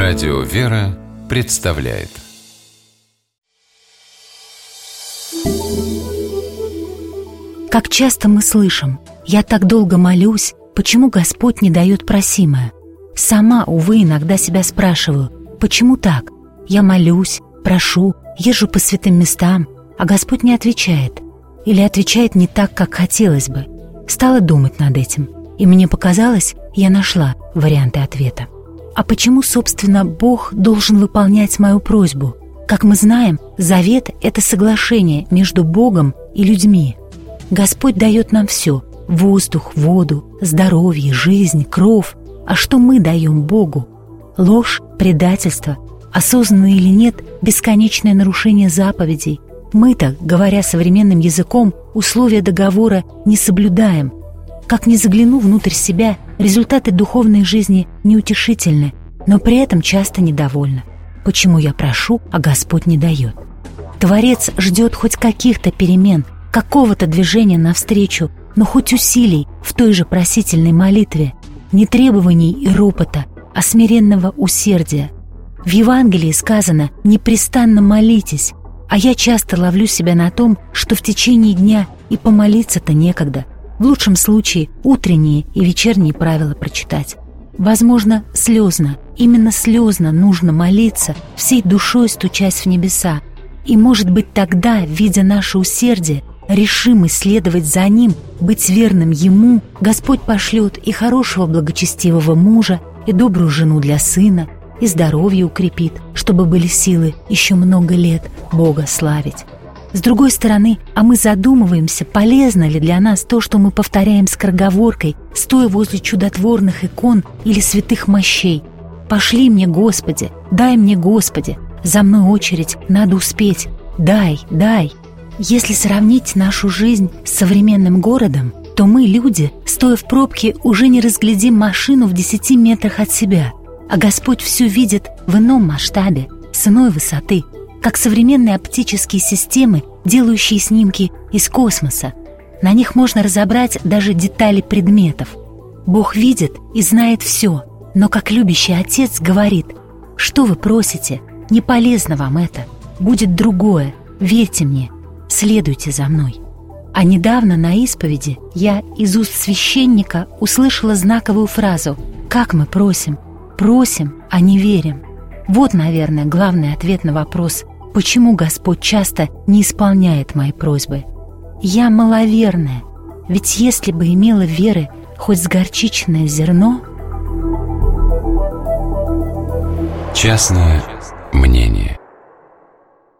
Радио «Вера» представляет. Как часто мы слышим: «Я так долго молюсь, почему Господь не дает просимое?» Сама, увы, иногда себя спрашиваю: почему так? Я молюсь, прошу, езжу по святым местам, а Господь не отвечает. Или отвечает не так, как хотелось бы. Стала думать над этим, и мне показалось, я нашла варианты ответа. А почему, собственно, Бог должен выполнять мою просьбу? Как мы знаем, завет — это соглашение между Богом и людьми. Господь дает нам все — воздух, воду, здоровье, жизнь, кров. А что мы даем Богу? Ложь, предательство, осознанно или нет, бесконечное нарушение заповедей. Мы-то, говоря современным языком, условия договора не соблюдаем. Как ни загляну внутрь себя, результаты духовной жизни неутешительны, но при этом часто недовольна. Почему я прошу, а Господь не дает? Творец ждет хоть каких-то перемен, какого-то движения навстречу, но хоть усилий в той же просительной молитве, не требований и ропота, а смиренного усердия. В Евангелии сказано: «Непрестанно молитесь», а я часто ловлю себя на том, что в течение дня и помолиться-то некогда. В лучшем случае утренние и вечерние правила прочитать. Возможно, слезно, именно слезно нужно молиться, всей душой стучась в небеса. И, может быть, тогда, видя наше усердие, решимость следовать за Ним, быть верным Ему, Господь пошлет и хорошего благочестивого мужа, и добрую жену для сына, и здоровье укрепит, чтобы были силы еще много лет Бога славить. С другой стороны, а мы задумываемся, полезно ли для нас то, что мы повторяем скороговоркой, стоя возле чудотворных икон или святых мощей. «Пошли мне, Господи! Дай мне, Господи! За мной очередь, надо успеть! Дай, дай!» Если сравнить нашу жизнь с современным городом, то мы, люди, стоя в пробке, уже не разглядим машину в 10 метрах от себя, а Господь все видит в ином масштабе, с иной высоты, как современные оптические системы, делающие снимки из космоса. На них можно разобрать даже детали предметов. Бог видит и знает все, но как любящий Отец говорит: «Что вы просите? Не полезно вам это. Будет другое. Верьте мне. Следуйте за мной». А недавно на исповеди я из уст священника услышала знаковую фразу: «Как мы просим? Просим, а не верим». Вот, наверное, главный ответ на вопрос, почему Господь часто не исполняет мои просьбы. Я маловерная, ведь если бы имела веры хоть с горчичное зерно... Частное мнение.